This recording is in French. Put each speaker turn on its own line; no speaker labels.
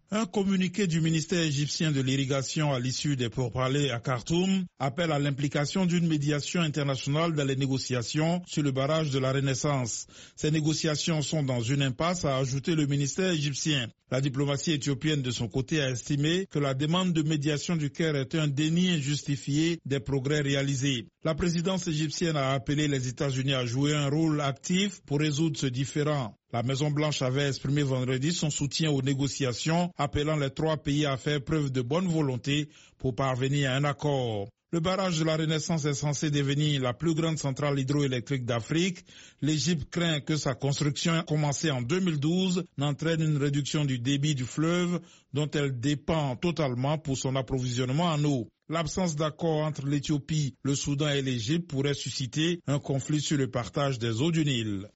Un communiqué du ministère égyptien de l'irrigation à l'issue des pourparlers à Khartoum appelle à l'implication d'une médiation internationale dans les négociations sur le barrage de la Renaissance. Ces négociations sont dans une impasse, a ajouté le ministère égyptien. La diplomatie éthiopienne de son côté a estimé que la demande de médiation du Caire est un déni injustifié des progrès réalisés. La présidence égyptienne a appelé les États-Unis à jouer un rôle actif pour résoudre ce différend. La Maison-Blanche avait exprimé vendredi son soutien aux négociations, appelant les trois pays à faire preuve de bonne volonté pour parvenir à un accord. Le barrage de la Renaissance est censé devenir la plus grande centrale hydroélectrique d'Afrique. L'Égypte craint que sa construction, commencée en 2012, n'entraîne une réduction du débit du fleuve dont elle dépend totalement pour son approvisionnement en eau. L'absence d'accord entre l'Éthiopie, le Soudan et l'Égypte pourrait susciter un conflit sur le partage des eaux du Nil.